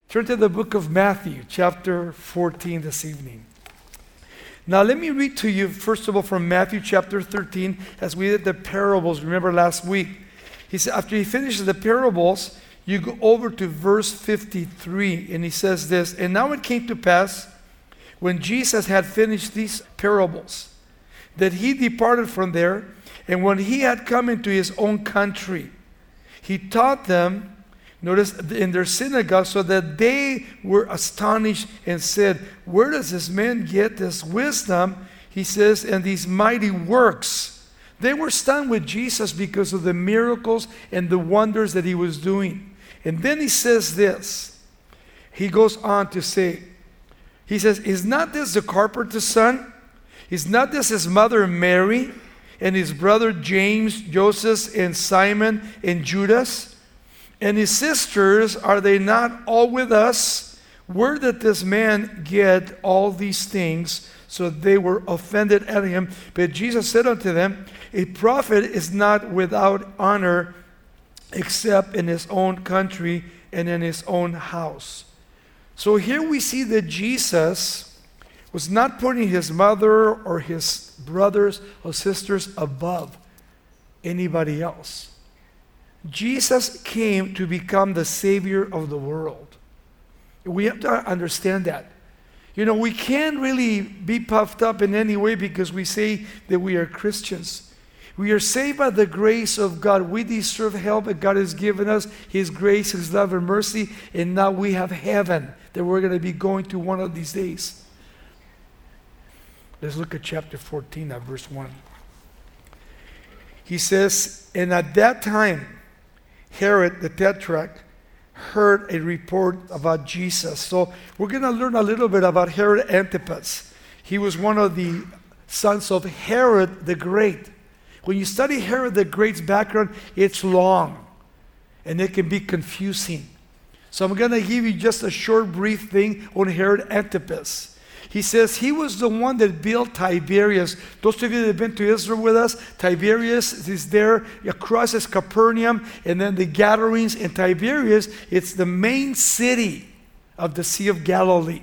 Turn to the book of Matthew, chapter 14 this evening. Now let me read to you, first of all, from Matthew chapter 13, as we did the parables, remember last week. He said, after he finishes the parables, you go over to verse 53, and he says this, "And now it came to pass, when Jesus had finished these parables, that he departed from there, and when he had come into his own country, he taught them, notice, in their synagogue, so that they were astonished and said, 'Where does this man get this wisdom?' He says, 'and these mighty works.'" They were stunned with Jesus because of the miracles and the wonders that he was doing. And then he says this. He goes on to say, he says, "Is not this the carpenter's son? Is not this his mother Mary, and his brother James, Joseph, and Simon, and Judas? And his sisters, are they not all with us? Where did this man get all these things?" So they were offended at him. But Jesus said unto them, "A prophet is not without honor except in his own country and in his own house." So here we see that Jesus was not putting his mother or his brothers or sisters above anybody else. Jesus came to become the Savior of the world. We have to understand that. You know, we can't really be puffed up in any way because we say that we are Christians. We are saved by the grace of God. We deserve help, but God has given us His grace, His love, and mercy, and now we have heaven that we're going to be going to one of these days. Let's look at chapter 14, verse 1. He says, "And at that time, Herod the Tetrarch heard a report about Jesus." So we're going to learn a little bit about Herod Antipas. He was one of the sons of Herod the Great. When you study Herod the Great's background, it's long and it can be confusing. So I'm going to give you just a short, brief thing on Herod Antipas. He says he was the one that built Tiberias. Those of you that have been to Israel with us, Tiberias is there across as Capernaum, and then the Gadarenes, and Tiberias, it's the main city of the Sea of Galilee.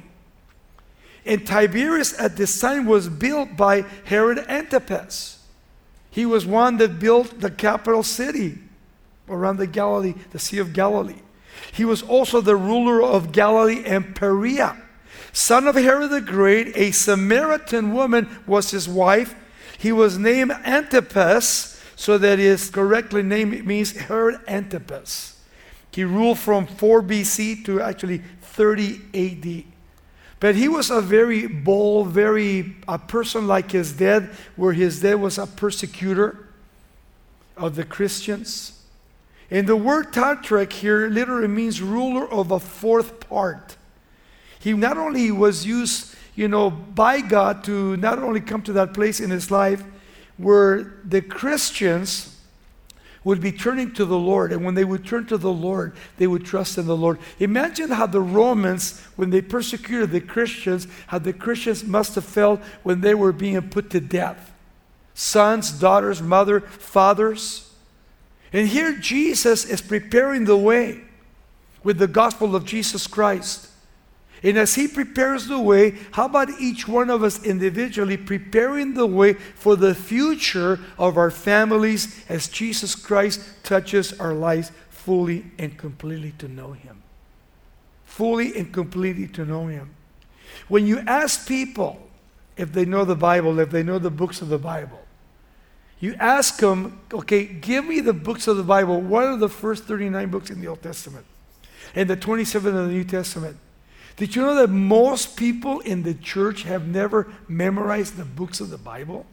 And Tiberias at this time was built by Herod Antipas. He was one that built the capital city around the Galilee, the Sea of Galilee. He was also the ruler of Galilee and Perea. Son of Herod the Great, a Samaritan woman was his wife. He was named Antipas, so that his correctly name means Herod Antipas. He ruled from 4 BC to actually 30 AD. But he was a very bold, a person like his dad, where his dad was a persecutor of the Christians. And the word Tetrarch here literally means ruler of a fourth part. He not only was used, by God to not only come to that place in his life where the Christians would be turning to the Lord, and when they would turn to the Lord, they would trust in the Lord. Imagine how the Romans, when they persecuted the Christians, how the Christians must have felt when they were being put to death. Sons, daughters, mother, fathers. And here Jesus is preparing the way with the gospel of Jesus Christ. And as he prepares the way, how about each one of us individually preparing the way for the future of our families as Jesus Christ touches our lives fully and completely to know him. Fully and completely to know him. When you ask people if they know the Bible, if they know the books of the Bible, you ask them, okay, give me the books of the Bible. What are the first 39 books in the Old Testament? And the 27 in the New Testament? Did you know that most people in the church have never memorized the books of the Bible?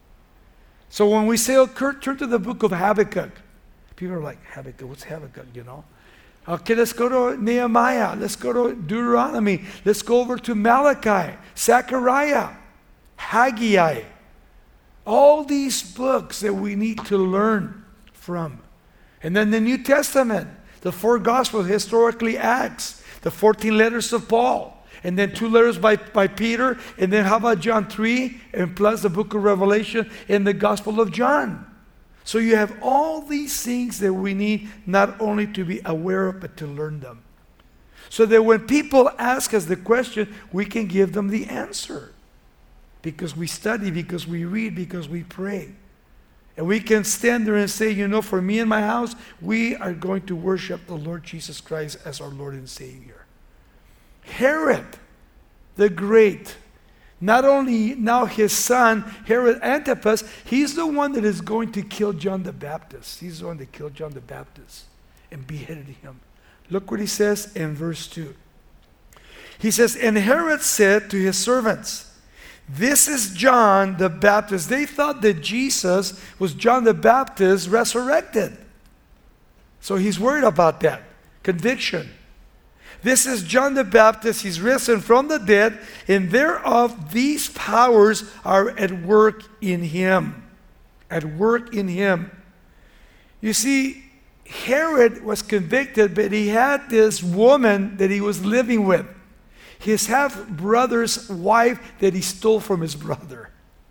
So when we say, Kurt, turn to the book of Habakkuk. People are like, Habakkuk, what's Habakkuk, Okay, let's go to Nehemiah. Let's go to Deuteronomy. Let's go over to Malachi, Zechariah, Haggai. All these books that we need to learn from. And then the New Testament, the 4 Gospels, historically Acts, the 14 letters of Paul, and then 2 letters by Peter, and then how about John 3, and plus the book of Revelation and the Gospel of John. So you have all these things that we need not only to be aware of, but to learn them. So that when people ask us the question, we can give them the answer. Because we study, because we read, because we pray. And we can stand there and say, you know, for me and my house, we are going to worship the Lord Jesus Christ as our Lord and Savior. Herod the Great, not only now his son, Herod Antipas, he's the one that is going to kill John the Baptist. He's the one that killed John the Baptist and beheaded him. Look what he says in verse 2. He says, and Herod said to his servants, this is John the Baptist. They thought that Jesus was John the Baptist resurrected. So he's worried about that. Conviction. This is John the Baptist. He's risen from the dead, and thereof these powers are at work in him. At work in him. You see, Herod was convicted, but he had this woman that he was living with. His half-brother's wife that he stole from his brother.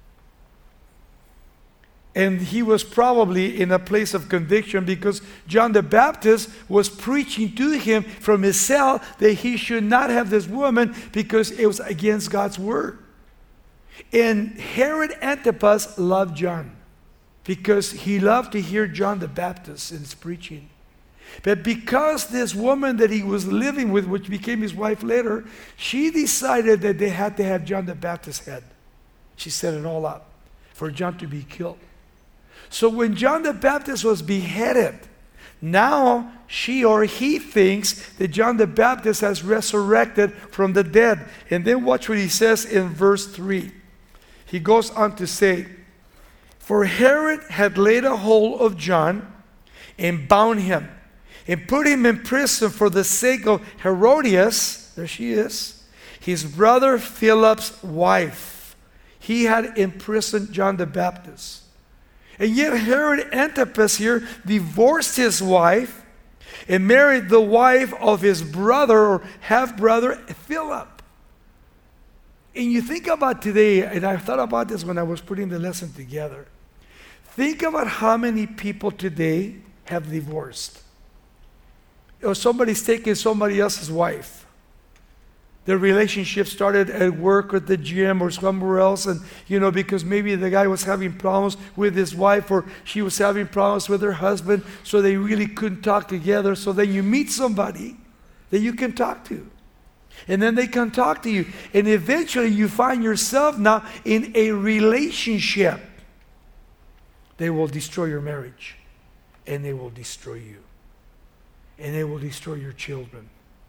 And he was probably in a place of conviction because John the Baptist was preaching to him from his cell that he should not have this woman because it was against God's word. And Herod Antipas loved John because he loved to hear John the Baptist in his preaching. But because this woman that he was living with, which became his wife later, she decided that they had to have John the Baptist's head. She set it all up for John to be killed. So when John the Baptist was beheaded, now she or he thinks that John the Baptist has resurrected from the dead. And then watch what he says in verse 3. He goes on to say, for Herod had laid a hold of John and bound him, and put him in prison for the sake of Herodias, there she is, his brother Philip's wife. He had imprisoned John the Baptist. And yet Herod Antipas here divorced his wife and married the wife of his brother or half-brother Philip. And you think about today, and I thought about this when I was putting the lesson together. Think about how many people today have divorced. Or somebody's taking somebody else's wife. Their relationship started at work or at the gym or somewhere else, and because maybe the guy was having problems with his wife or she was having problems with her husband, so they really couldn't talk together. So then you meet somebody that you can talk to. And then they can talk to you. And eventually you find yourself now in a relationship. They will destroy your marriage. And they will destroy you. And they will destroy your children.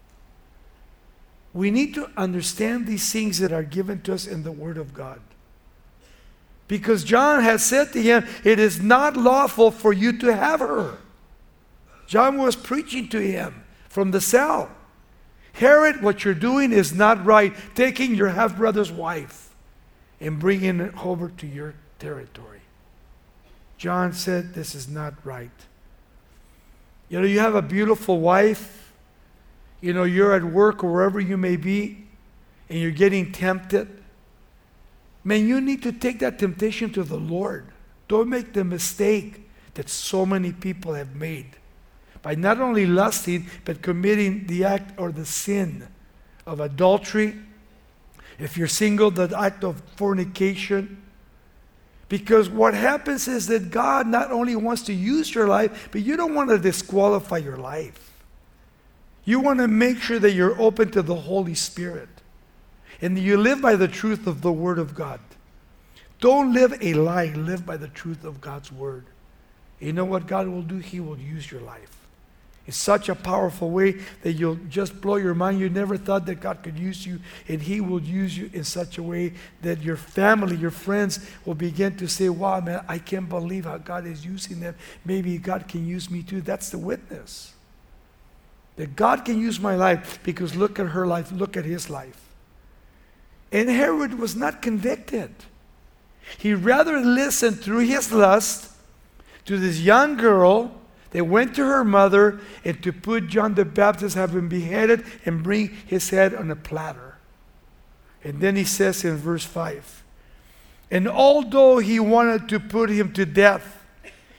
We need to understand these things that are given to us in the Word of God. Because John has said to him, it is not lawful for you to have her. John was preaching to him from the cell. Herod, what you're doing is not right. Taking your half-brother's wife and bringing it over to your territory. John said, this is not right. You have a beautiful wife. You're at work or wherever you may be, and you're getting tempted. Man, you need to take that temptation to the Lord. Don't make the mistake that so many people have made by not only lusting, but committing the act or the sin of adultery. If you're single, the act of fornication. Because what happens is that God not only wants to use your life, but you don't want to disqualify your life. You want to make sure that you're open to the Holy Spirit. And you live by the truth of the Word of God. Don't live a lie, live by the truth of God's Word. You know what God will do? He will use your life. It's such a powerful way that you'll just blow your mind. You never thought that God could use you, and He will use you in such a way that your family, your friends will begin to say, wow, man, I can't believe how God is using them. Maybe God can use me too. That's the witness. That God can use my life because look at her life, look at his life. And Herod was not convicted. He rather listened through his lust to this young girl. They went to her mother and to put John the Baptist, have him beheaded, and bring his head on a platter. And then he says in verse 5, and although he wanted to put him to death,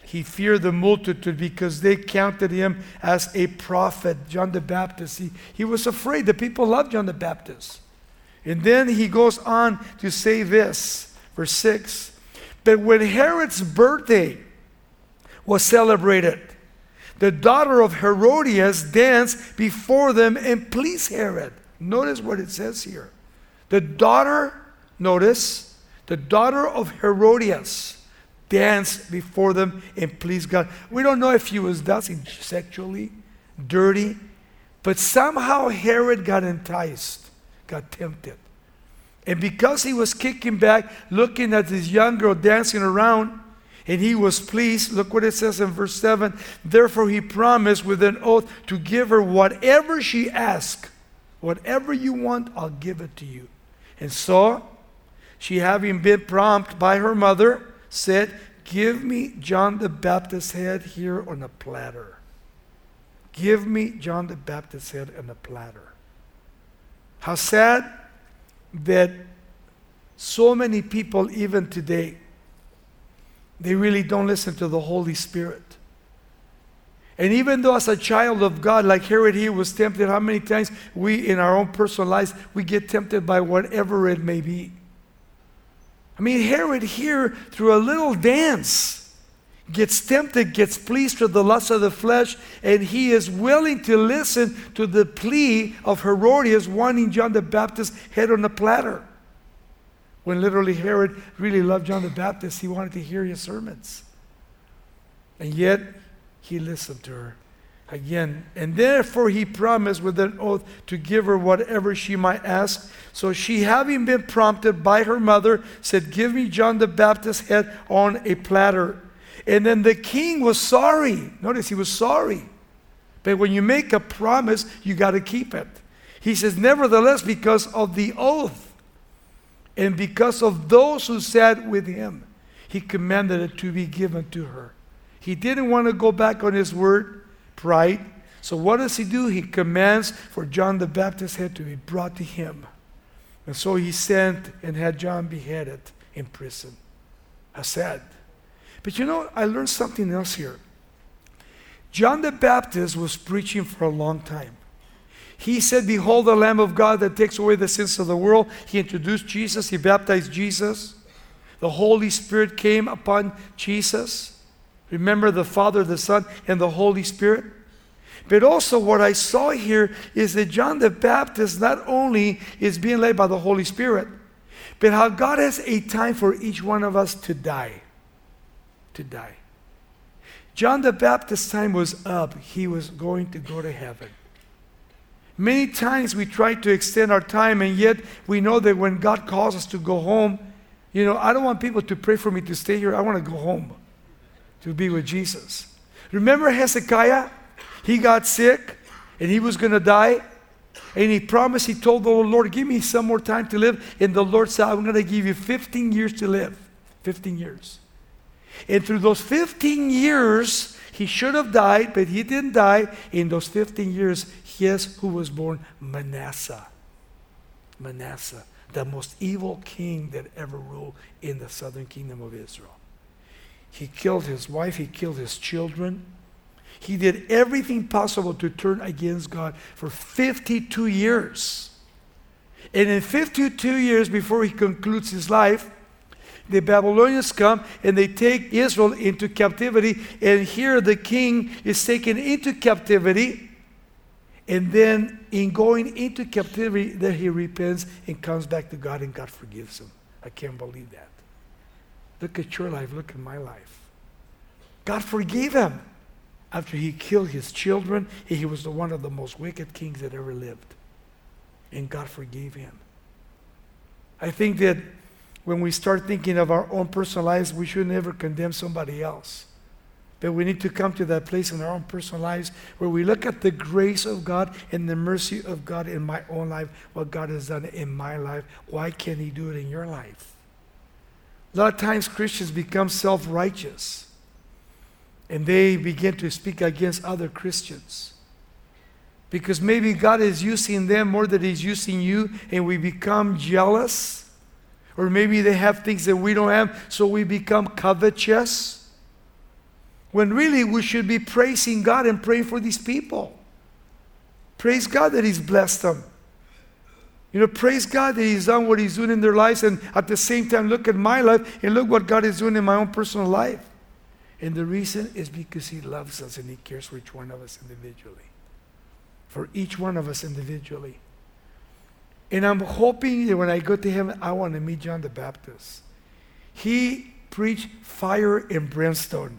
He feared the multitude because they counted him as a prophet. John the Baptist, he was afraid. The people loved John the Baptist. And then he goes on to say this, verse 6. But when Herod's birthday was celebrated, the daughter of Herodias danced before them and pleased Herod. Notice what it says here. The daughter of Herodias danced before them and pleased God. We don't know if he was dancing sexually, dirty, but somehow Herod got enticed, got tempted. And because he was kicking back, looking at this young girl dancing around, and he was pleased, look what it says in verse 7. Therefore he promised with an oath to give her whatever she asked. Whatever you want, I'll give it to you. And so, she having been prompted by her mother, said, give me John the Baptist's head here on a platter. Give me John the Baptist's head on a platter. How sad that so many people, even today, they really don't listen to the Holy Spirit. And even though as a child of God, like Herod here was tempted, how many times we in our own personal lives, we get tempted by whatever it may be. I mean, Herod here, through a little dance, gets tempted, gets pleased with the lust of the flesh, and he is willing to listen to the plea of Herodias wanting John the Baptist's head on a platter. When literally Herod really loved John the Baptist, he wanted to hear his sermons. And yet, he listened to her again. And therefore he promised with an oath to give her whatever she might ask. So she, having been prompted by her mother, said, give me John the Baptist's head on a platter. And then the king was sorry. Notice he was sorry. But when you make a promise, you got to keep it. He says, nevertheless, because of the oath and because of those who sat with him, he commanded it to be given to her. He didn't want to go back on his word, pride. So what does he do? He commands for John the Baptist's head to be brought to him. And so he sent and had John beheaded in prison. How sad. But you know, I learned something else here. John the Baptist was preaching for a long time. He said, behold the Lamb of God that takes away the sins of the world. He introduced Jesus. He baptized Jesus. The Holy Spirit came upon Jesus. Remember the Father, the Son, and the Holy Spirit? But also what I saw here is that John the Baptist not only is being led by the Holy Spirit, but how God has a time for each one of us to die. To die. John the Baptist's time was up. He was going to go to heaven. Many times we try to extend our time, and yet we know that when God calls us to go home, you know, I don't want people to pray for me to stay here. I want to go home to be with Jesus. Remember Hezekiah? He got sick and he was going to die. And he promised, he told the Lord, give me some more time to live. And the Lord said, I'm going to give you 15 years to live. 15 years. And through those 15 years, he should have died, but he didn't die. In those 15 years, guess who was born? Manasseh. Manasseh, the most evil king that ever ruled in the southern kingdom of Israel. He killed his wife. He killed his children. He did everything possible to turn against God for 52 years. And in 52 years before he concludes his life, the Babylonians come and they take Israel into captivity. And here the king is taken into captivity. And then in going into captivity, there he repents and comes back to God, and God forgives him. I can't believe that. Look at your life. Look at my life. God forgave him after he killed his children. He was one of the most wicked kings that ever lived. And God forgave him. I think that when we start thinking of our own personal lives, we should never condemn somebody else. But we need to come to that place in our own personal lives where we look at the grace of God and the mercy of God in my own life, what God has done in my life. Why can't he do it in your life? A lot of times Christians become self-righteous and they begin to speak against other Christians because maybe God is using them more than he's using you, and we become jealous, or maybe they have things that we don't have, so we become covetous. when really we should be praising God and praying for these people. Praise God that He's blessed them. Praise God that He's done what He's doing in their lives, and at the same time look at my life and look what God is doing in my own personal life. And the reason is because He loves us and He cares for each one of us individually. For each one of us individually. And I'm hoping that when I go to heaven, I want to meet John the Baptist. He preached fire and brimstone.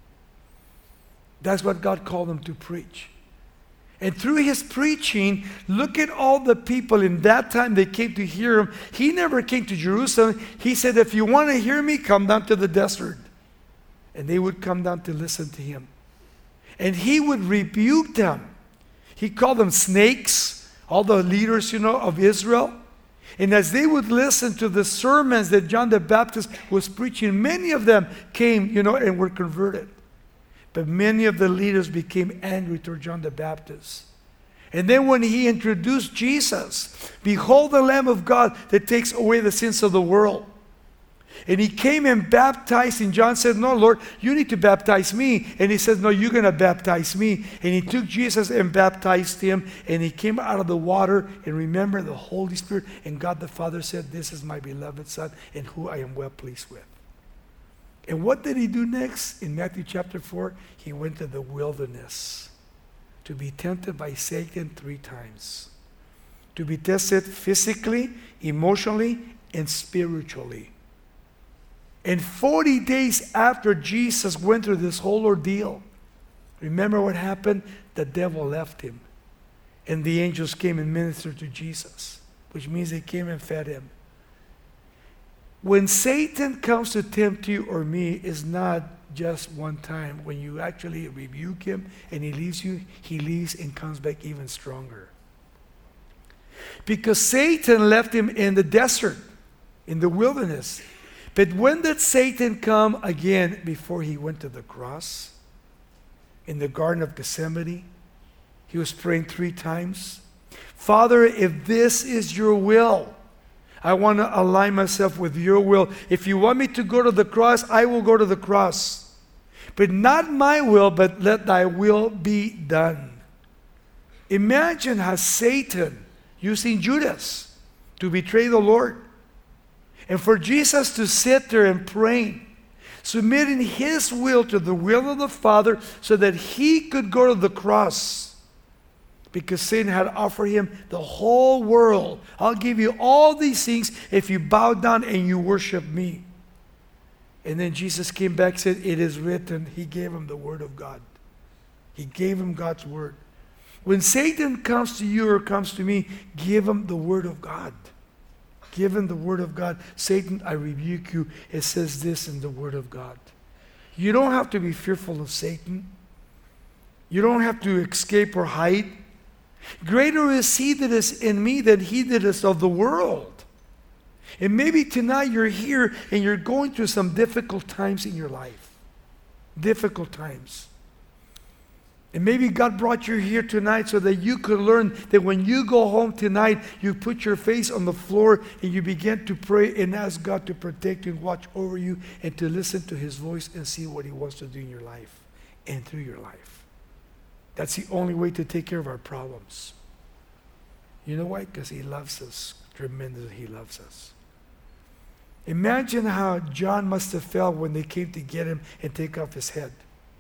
That's what God called him to preach. And through his preaching, look at all the people in that time that came to hear him. He never came to Jerusalem. He said, if you want to hear me, come down to the desert. And they would come down to listen to him. And he would rebuke them. He called them snakes, all the leaders, of Israel. And as they would listen to the sermons that John the Baptist was preaching, many of them came, and were converted. But many of the leaders became angry toward John the Baptist. And then when he introduced Jesus, behold the Lamb of God that takes away the sins of the world. And he came and baptized, and John said, no, Lord, you need to baptize me. And he says, no, you're going to baptize me. And he took Jesus and baptized him, and he came out of the water. And remember, the Holy Spirit and God the Father said, this is my beloved Son, in whom I am well pleased with. And what did he do next? In Matthew chapter 4, he went to the wilderness to be tempted by Satan 3 times. To be tested physically, emotionally, and spiritually. And 40 days after Jesus went through this whole ordeal, remember what happened? The devil left him. And the angels came and ministered to Jesus, which means they came and fed him. When Satan comes to tempt you or me, is not just one time. When you actually rebuke him and he leaves you, he leaves and comes back even stronger. Because Satan left him in the desert, in the wilderness. But when did Satan come again before he went to the cross? In the Garden of Gethsemane, he was praying 3 times. Father, if this is your will, I want to align myself with your will. If you want me to go to the cross, I will go to the cross. But not my will, but let thy will be done. Imagine how Satan, using Judas to betray the Lord, and for Jesus to sit there and pray, submitting his will to the will of the Father so that he could go to the cross. Because Satan had offered him the whole world. I'll give you all these things if you bow down and you worship me. And then Jesus came back and said, it is written. He gave him the word of God. He gave him God's word. When Satan comes to you or comes to me, give him the word of God. Give him the word of God. Satan, I rebuke you. It says this in the word of God. You don't have to be fearful of Satan. You don't have to escape or hide. Greater is he that is in me than he that is of the world. And maybe tonight you're here and you're going through some difficult times in your life. Difficult times. And maybe God brought you here tonight so that you could learn that when you go home tonight, you put your face on the floor and you begin to pray and ask God to protect you and watch over you and to listen to his voice and see what he wants to do in your life and through your life. That's the only way to take care of our problems. You know why? Because he loves us tremendously. He loves us. Imagine how John must have felt when they came to get him and take off his head.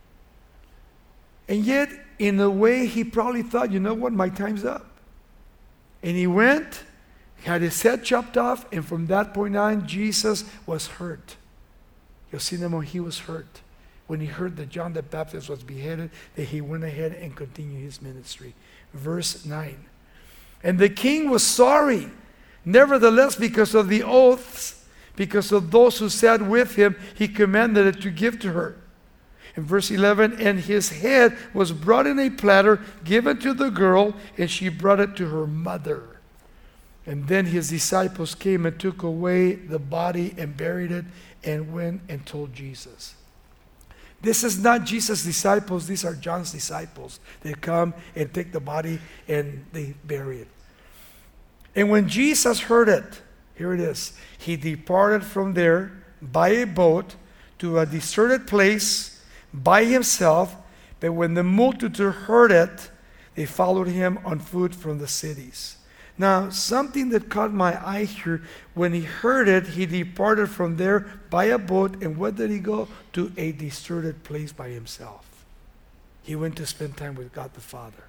And yet, in a way, he probably thought, you know what, my time's up. And he went, had his head chopped off, and from that point on, Jesus was hurt. You'll see them when he was hurt. When he heard that John the Baptist was beheaded, that he went ahead and continued his ministry. Verse 9. And the king was sorry. Nevertheless, because of the oaths, because of those who sat with him, he commanded it to give to her. In verse 11, and his head was brought in a platter, given to the girl, and she brought it to her mother. And then his disciples came and took away the body and buried it, and went and told Jesus. This is not Jesus' disciples, these are John's disciples. They come and take the body and they bury it. And when Jesus heard it, here it is, he departed from there by a boat to a deserted place by himself, but when the multitude heard it, they followed him on foot from the cities. Now, something that caught my eye here, when he heard it, he departed from there by a boat, and where did he go? To a deserted place by himself. He went to spend time with God the Father.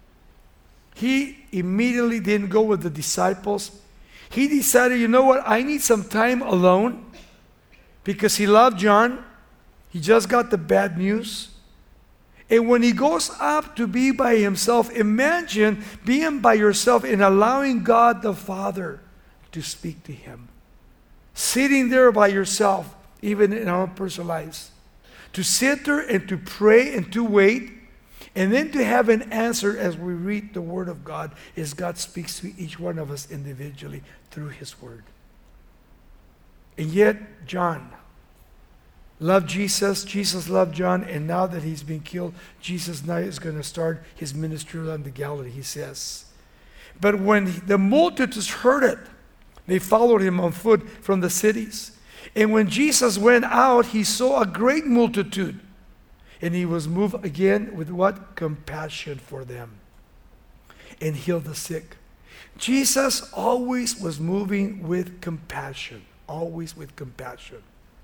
He immediately didn't go with the disciples. He decided, you know what, I need some time alone, because he loved John. He just got the bad news. And when he goes up to be by himself, imagine being by yourself and allowing God the Father to speak to him. Sitting there by yourself, even in our own personal lives. To sit there and to pray and to wait, and then to have an answer as we read the Word of God, as God speaks to each one of us individually through His Word. And yet, John loved Jesus, Jesus loved John, and now that he's been killed, Jesus now is going to start his ministry around the Galilee, he says. But when the multitudes heard it, they followed him on foot from the cities. And when Jesus went out, he saw a great multitude. And he was moved again with what? Compassion for them. And healed the sick. Jesus always was moving with compassion. Always with compassion.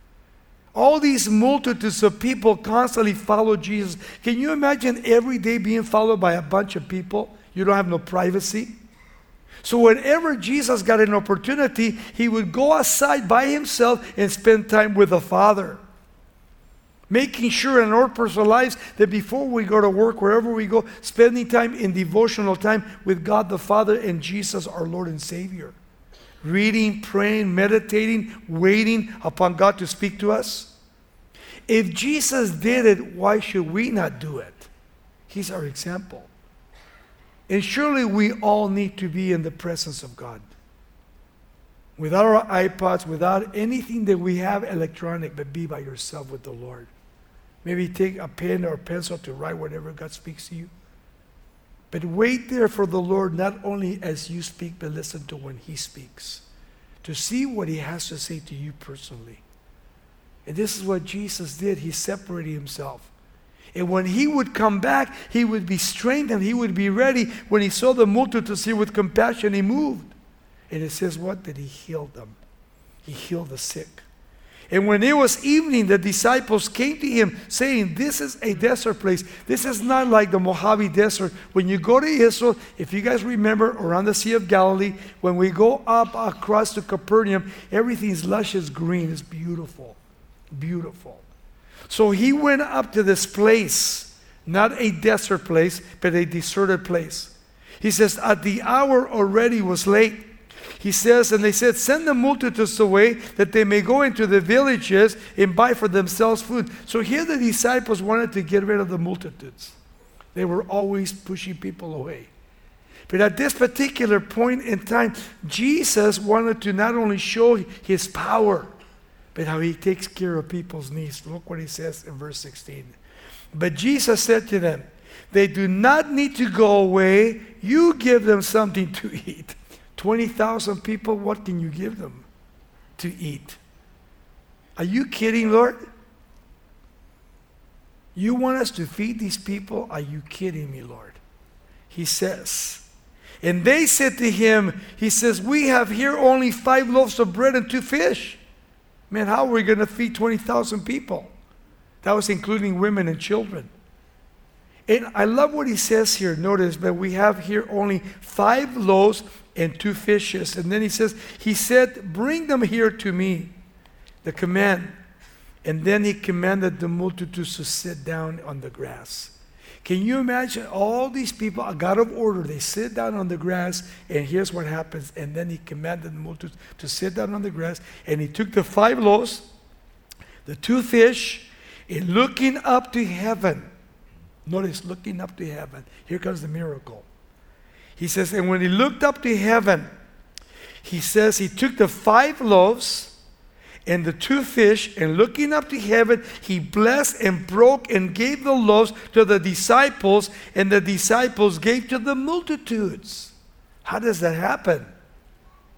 All these multitudes of people constantly follow Jesus. Can you imagine every day being followed by a bunch of people? You don't have no privacy. So whenever Jesus got an opportunity, he would go aside by himself and spend time with the Father. Making sure in our personal lives that before we go to work, wherever we go, spending time in devotional time with God the Father and Jesus our Lord and Savior. Reading, praying, meditating, waiting upon God to speak to us. If Jesus did it, why should we not do it? He's our example. And surely we all need to be in the presence of God. Without our iPods, without anything that we have electronic, but be by yourself with the Lord. Maybe take a pen or pencil to write whatever God speaks to you. But wait there for the Lord, not only as you speak, but listen to when He speaks. To see what He has to say to you personally. And this is what Jesus did. He separated Himself. And when He would come back, He would be strengthened. He would be ready. When He saw the multitudes here with compassion, He moved. And it says what? That He healed them. He healed the sick. And when it was evening, the disciples came to Him saying, this is a desert place. This is not like the Mojave Desert. When you go to Israel, if you guys remember, around the Sea of Galilee, when we go up across to Capernaum, everything is luscious green. It's beautiful. Beautiful. So He went up to this place, not a desert place, but a deserted place. He says, at the hour already was late. He says, and they said, send the multitudes away that they may go into the villages and buy for themselves food. So here the disciples wanted to get rid of the multitudes. They were always pushing people away. But at this particular point in time, Jesus wanted to not only show His power, but how He takes care of people's needs. Look what He says in verse 16. But Jesus said to them, they do not need to go away. You give them something to eat. 20,000 people, what can you give them to eat? Are you kidding, Lord? You want us to feed these people? Are you kidding me, Lord? He says. And they said to Him, He says, we have here only 5 loaves of bread and 2 fish. Man, how are we going to feed 20,000 people? That was including women and children. And I love what He says here. Notice that we have here only 5 loaves and 2 fishes. And then He said, bring them here to me. The command. And then He commanded the multitudes to sit down on the grass. Can you imagine all these people, out of order, they sit down on the grass, and here's what happens. And then He commanded the multitudes to sit down on the grass, and He took the 5 loaves, the 2 fish, and looking up to heaven. Notice, looking up to heaven. Here comes the miracle. He says, and when He looked up to heaven, He says He took the 5 loaves and the 2 fish, and looking up to heaven, He blessed and broke and gave the loaves to the disciples, and the disciples gave to the multitudes. How does that happen?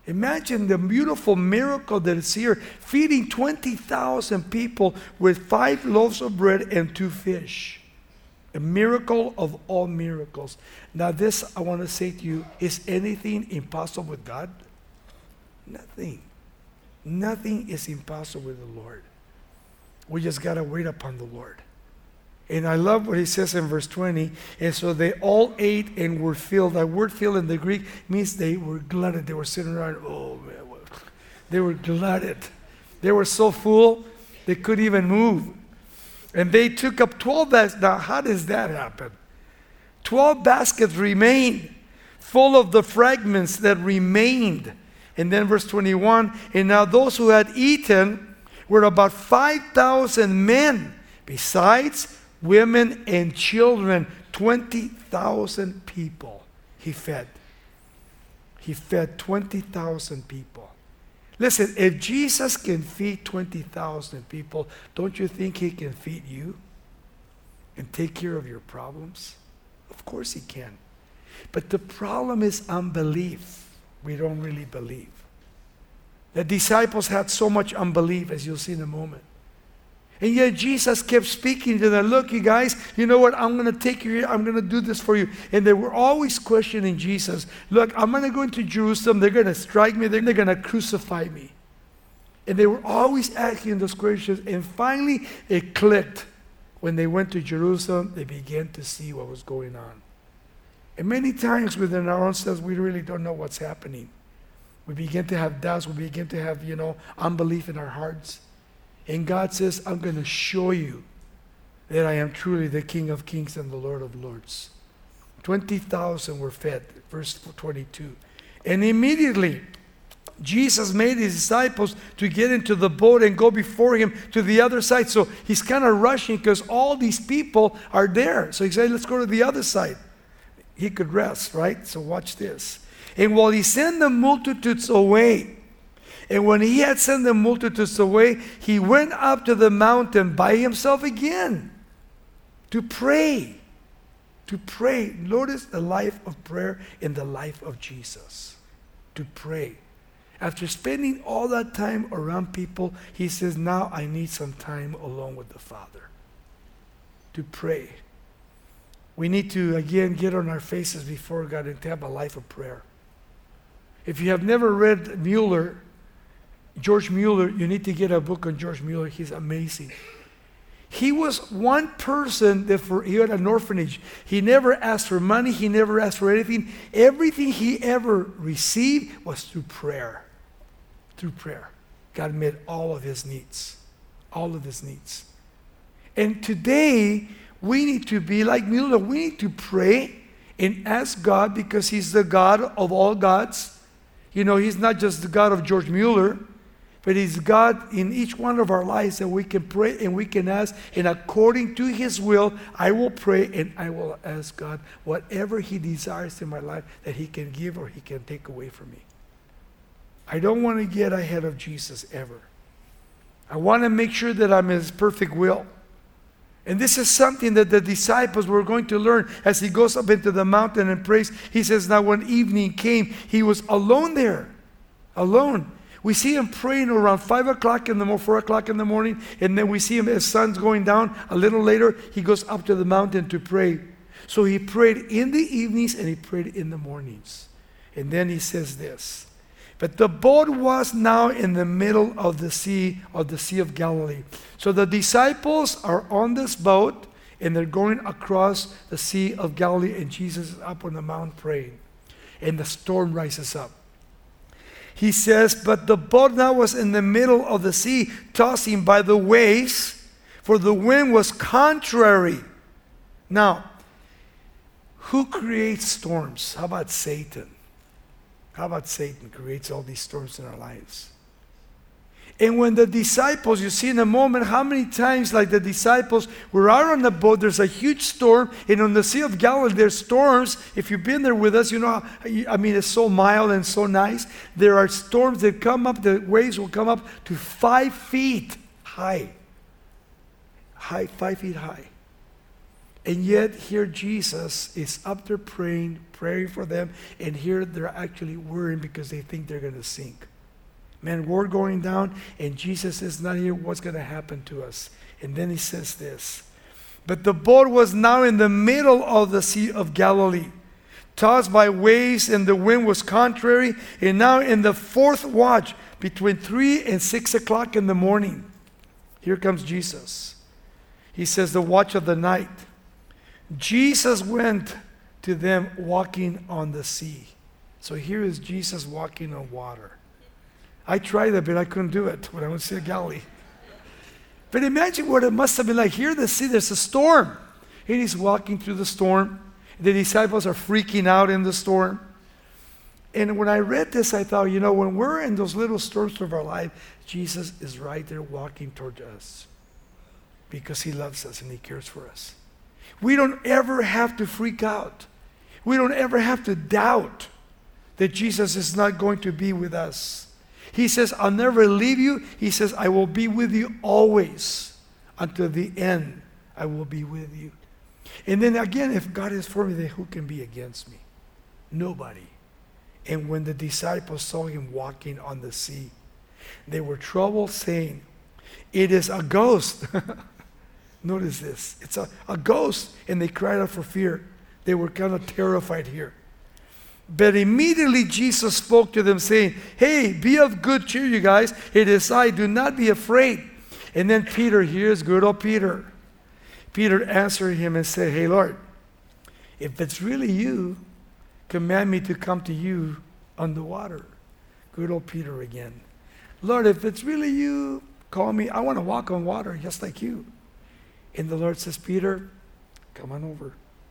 Imagine the beautiful miracle that is here, feeding 20,000 people with 5 loaves of bread and 2 fish. A miracle of all miracles. Now this, I want to say to you, is anything impossible with God? Nothing. Nothing is impossible with the Lord. We just got to wait upon the Lord. And I love what he says in verse 20. And so they all ate and were filled. That word filled in the Greek means they were glutted. They were sitting around, oh man, they were glutted. They were so full, they couldn't even move. And they took up 12 baskets. Now, how does that happen? 12 baskets remained, full of the fragments that remained. And then verse 21, and now those who had eaten were about 5,000 men, besides women and children. 20,000 people he fed. He fed 20,000 people. Listen, if Jesus can feed 20,000 people, don't you think he can feed you and take care of your problems? Of course he can. But the problem is unbelief. We don't really believe. The disciples had so much unbelief, as you'll see in a moment. And yet Jesus kept speaking to them, look, you guys, you know what? I'm going to take you here. I'm going to do this for you. And they were always questioning Jesus. Look, I'm going to go into Jerusalem. They're going to strike me. They're going to crucify me. And they were always asking those questions. And finally, it clicked. When they went to Jerusalem, they began to see what was going on. And many times within our own selves, we really don't know what's happening. We begin to have doubts. We begin to have, unbelief in our hearts. And God says, I'm going to show you that I am truly the King of Kings and the Lord of Lords. 20,000 were fed, verse 22. And immediately, Jesus made his disciples to get into the boat and go before him to the other side. So he's kind of rushing because all these people are there. So he said, let's go to the other side. He could rest, right? So watch this. And while he sent the multitudes away, and when he had sent the multitudes away, he went up to the mountain by himself again to pray. To pray. Notice the life of prayer in the life of Jesus. To pray. After spending all that time around people, he says, now I need some time alone with the Father. To pray. We need to, again, get on our faces before God and to have a life of prayer. If you have never read George Mueller, you need to get a book on George Mueller. He's amazing. He was one person he had an orphanage. He never asked for money. He never asked for anything. Everything he ever received was through prayer. Through prayer. God met all of his needs. All of his needs. And today, we need to be like Mueller. We need to pray and ask God, because he's the God of all gods. He's not just the God of George Mueller, but he's God in each one of our lives, that we can pray and we can ask, and according to his will, I will pray and I will ask God whatever he desires in my life that he can give or he can take away from me. I don't want to get ahead of Jesus ever. I want to make sure that I'm in his perfect will. And this is something that the disciples were going to learn as he goes up into the mountain and prays. He says, now when evening came, he was alone there. Alone. We see him praying around 5 o'clock in the morning, 4 o'clock in the morning, and then we see him as sun's going down. A little later, he goes up to the mountain to pray. So he prayed in the evenings and he prayed in the mornings. And then he says this, but the boat was now in the middle of the Sea of Galilee. So the disciples are on this boat and they're going across the Sea of Galilee, and Jesus is up on the mountain praying. And the storm rises up. He says, but the boat now was in the middle of the sea, tossing by the waves, for the wind was contrary. Now, who creates storms? How about Satan? How about Satan creates all these storms in our lives? And when the disciples, you see in a moment how many times like the disciples were out on the boat, there's a huge storm, and on the Sea of Galilee there's storms. If you've been there with us, it's so mild and so nice. There are storms that come up, the waves will come up to 5 feet high. 5 feet high. And yet here Jesus is up there praying for them, and here they're actually worrying because they think they're going to sink. Man, we're going down, and Jesus is not here. What's going to happen to us? And then he says this, but the boat was now in the middle of the Sea of Galilee, tossed by waves, and the wind was contrary, and now in the fourth watch, between 3 and 6 o'clock in the morning, here comes Jesus. He says, the watch of the night. Jesus went to them walking on the sea. So here is Jesus walking on water. I tried that, but I couldn't do it when I went to Galilee. But imagine what it must have been like. Here at the sea, there's a storm. And he's walking through the storm. The disciples are freaking out in the storm. And when I read this, I thought, when we're in those little storms of our life, Jesus is right there walking toward us. Because he loves us and he cares for us. We don't ever have to freak out. We don't ever have to doubt that Jesus is not going to be with us. He says, I'll never leave you. He says, I will be with you always. Until the end, I will be with you. And then again, if God is for me, then who can be against me? Nobody. And when the disciples saw him walking on the sea, they were troubled, saying, it is a ghost. Notice this. It's a ghost. And they cried out for fear. They were kind of terrified here. But immediately Jesus spoke to them, saying, hey, be of good cheer, you guys. It is I. Do not be afraid. And then Peter, here's good old Peter. Peter answered him and said, hey, Lord, if it's really you, command me to come to you on the water. Good old Peter again. Lord, if it's really you, call me. I want to walk on water just like you. And the Lord says, Peter, come on over.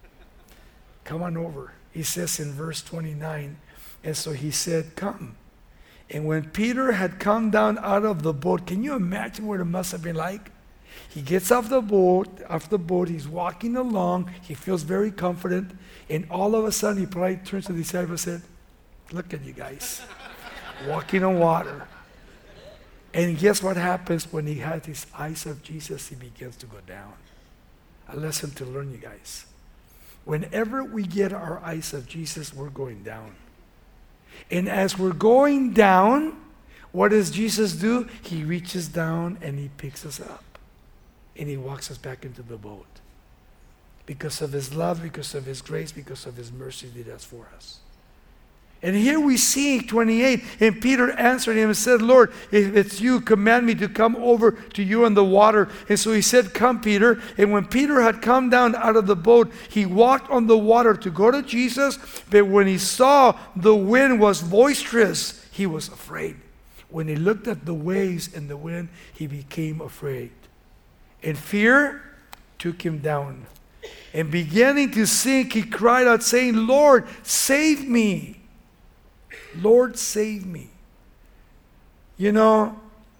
Come on over. He says in verse 29, and so he said, come. And when Peter had come down out of the boat, can you imagine what it must have been like? He gets off the boat, he's walking along, he feels very confident, and all of a sudden he probably turns to the disciples and said, look at you guys, walking on water. And guess what happens when he has his eyes of Jesus? He begins to go down. A lesson to learn, you guys. Whenever we get our eyes of Jesus, we're going down. And as we're going down, what does Jesus do? He reaches down and he picks us up. And he walks us back into the boat. Because of his love, because of his grace, because of his mercy that he does for us. And here we see 28, and Peter answered him and said, Lord, if it's you, command me to come over to you on the water. And so he said, come, Peter. And when Peter had come down out of the boat, he walked on the water to go to Jesus. But when he saw the wind was boisterous, he was afraid. When he looked at the waves and the wind, he became afraid. And fear took him down. And beginning to sink, he cried out, saying, Lord, save me. Lord, save me. I don't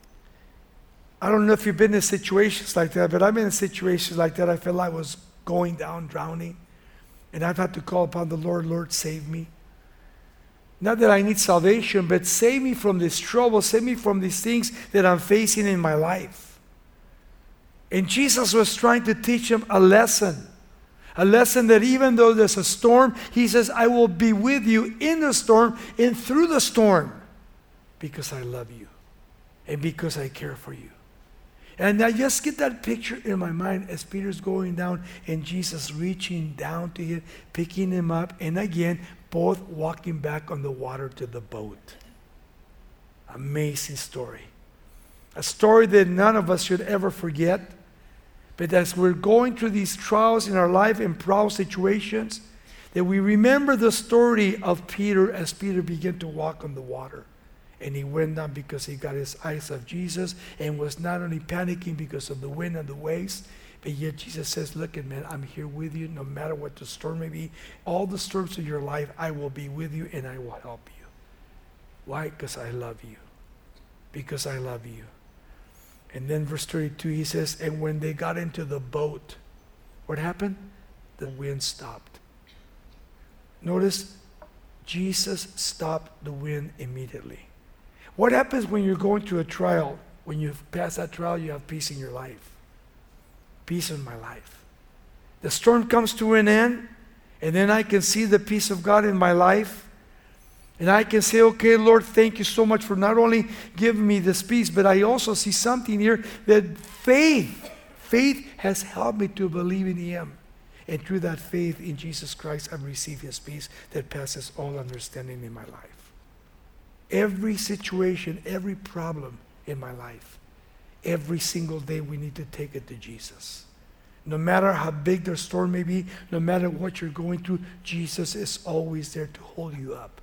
know if you've been in situations like that, but I've been in situations like that. I felt I was going down, drowning. And I've had to call upon the Lord, Lord, save me. Not that I need salvation, but save me from this trouble. Save me from these things that I'm facing in my life. And Jesus was trying to teach him a lesson. A lesson that even though there's a storm, he says, I will be with you in the storm and through the storm because I love you and because I care for you. And I just get that picture in my mind as Peter's going down and Jesus reaching down to him, picking him up, and again, both walking back on the water to the boat. Amazing story. A story that none of us should ever forget. But as we're going through these trials in our life and trial situations, that we remember the story of Peter as Peter began to walk on the water. And he went down because he got his eyes of Jesus and was not only panicking because of the wind and the waves, but yet Jesus says, look, man, I'm here with you no matter what the storm may be. All the storms of your life, I will be with you and I will help you. Why? Because I love you. Because I love you. And then verse 32, he says, and when they got into the boat, what happened? The wind stopped. Notice, Jesus stopped the wind immediately. What happens when you're going through a trial? When you pass that trial, you have peace in your life. Peace in my life. The storm comes to an end, and then I can see the peace of God in my life. And I can say, okay, Lord, thank you so much for not only giving me this peace, but I also see something here that faith has helped me to believe in Him. And through that faith in Jesus Christ, I've received His peace that passes all understanding in my life. Every situation, every problem in my life, every single day we need to take it to Jesus. No matter how big the storm may be, no matter what you're going through, Jesus is always there to hold you up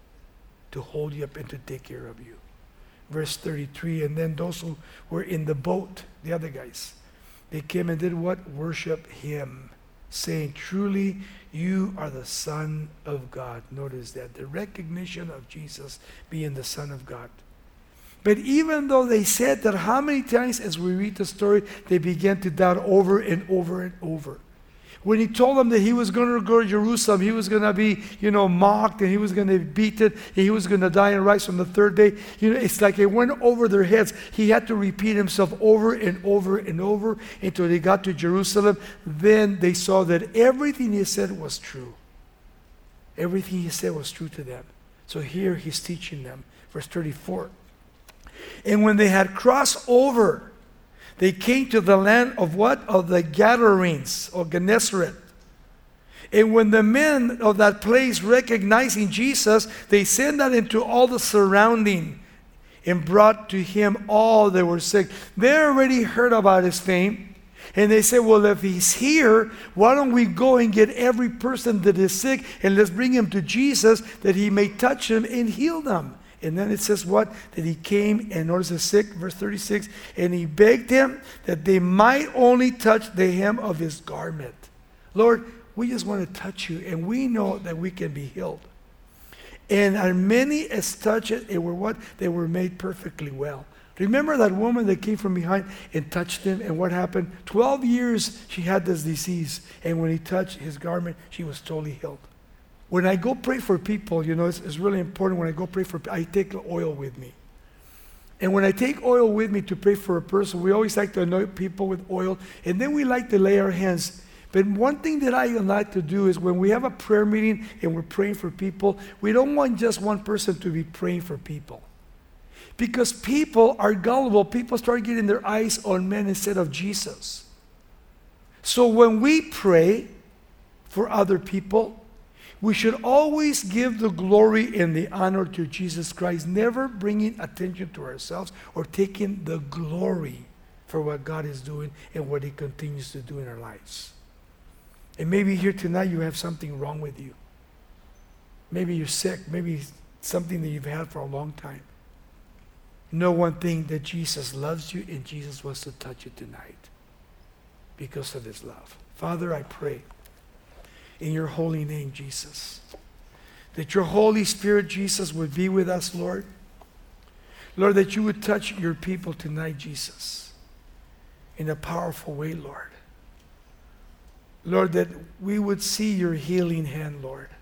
and to take care of you. Verse 33, and then those who were in the boat, the other guys, they came and did what? Worship Him, saying, truly, you are the Son of God. Notice that, the recognition of Jesus being the Son of God. But even though they said that, how many times as we read the story, they began to doubt over and over and over. When He told them that He was going to go to Jerusalem, He was going to be, mocked, and He was going to be beaten, and He was going to die and rise on the third day. It's like it went over their heads. He had to repeat Himself over and over and over until they got to Jerusalem. Then they saw that everything He said was true. Everything He said was true to them. So here He's teaching them. Verse 34. And when they had crossed over, they came to the land of what? Of the Gadarenes, or Gennesaret. And when the men of that place, recognizing Jesus, they sent out into all the surrounding and brought to Him all that were sick. They already heard about His fame. And they said, well, if He's here, why don't we go and get every person that is sick and let's bring him to Jesus that He may touch him and heal them. And then it says what? That He came and notice the sick, verse 36, and He begged them that they might only touch the hem of His garment. Lord, we just want to touch You, and we know that we can be healed. And as many as touched it, were what? They were made perfectly well. Remember that woman that came from behind and touched Him, and what happened? 12 years she had this disease, and when He touched His garment, she was totally healed. When I go pray for people, it's really important. When I go pray for people, I take the oil with me. And when I take oil with me to pray for a person, we always like to anoint people with oil, and then we like to lay our hands. But one thing that I like to do is when we have a prayer meeting and we're praying for people, we don't want just one person to be praying for people. Because people are gullible. People start getting their eyes on men instead of Jesus. So when we pray for other people, we should always give the glory and the honor to Jesus Christ, never bringing attention to ourselves or taking the glory for what God is doing and what He continues to do in our lives. And maybe here tonight you have something wrong with you. Maybe you're sick. Maybe something that you've had for a long time. Know one thing, that Jesus loves you and Jesus wants to touch you tonight because of His love. Father, I pray in Your holy name, Jesus, that Your Holy Spirit, Jesus, would be with us, Lord. Lord, that You would touch Your people tonight, Jesus, in a powerful way, Lord. Lord, that we would see Your healing hand, Lord.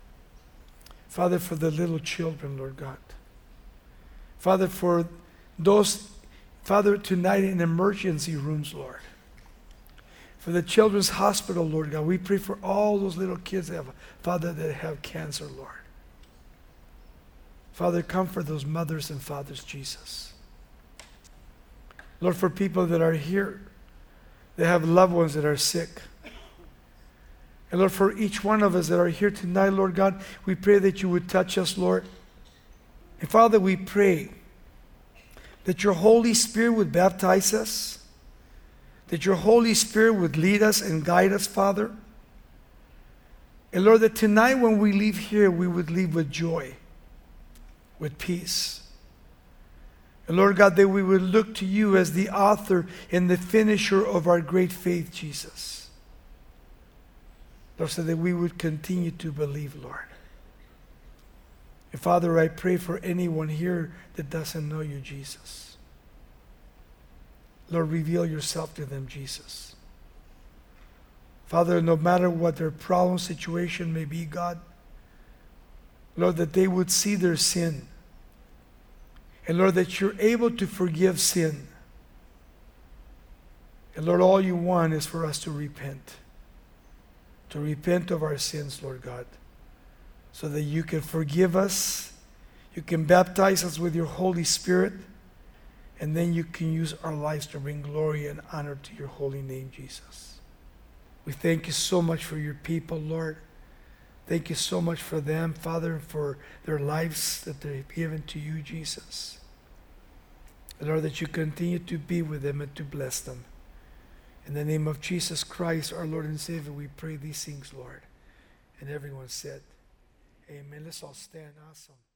Father, for the little children, Lord God. Father, for those, Father, tonight in emergency rooms, Lord. For the children's hospital, Lord God, we pray for all those little kids that have, Father, that have cancer, Lord. Father, comfort those mothers and fathers, Jesus. Lord, for people that are here, that have loved ones that are sick. And Lord, for each one of us that are here tonight, Lord God, we pray that You would touch us, Lord. And Father, we pray that Your Holy Spirit would baptize us, that Your Holy Spirit would lead us and guide us, Father. And Lord, that tonight when we leave here, we would leave with joy, with peace. And Lord God, that we would look to You as the author and the finisher of our great faith, Jesus. Lord, so that we would continue to believe, Lord. And Father, I pray for anyone here that doesn't know You, Jesus. Lord, reveal Yourself to them, Jesus. Father, no matter what their problem situation may be, God, Lord, that they would see their sin. And Lord, that You're able to forgive sin. And Lord, all You want is for us to repent. to repent of our sins, Lord God, so that you can forgive us, you can baptize us with your Holy Spirit, and then you can use our lives to bring glory and honor to your holy name, Jesus. We thank you so much for your people, Lord. Thank you so much for them, Father, for their lives that they've given to you, Jesus. Lord, that you continue to be with them and to bless them. In the name of Jesus Christ, our Lord and Savior, we pray these things, Lord. And everyone said, amen. Let's all stand. Awesome.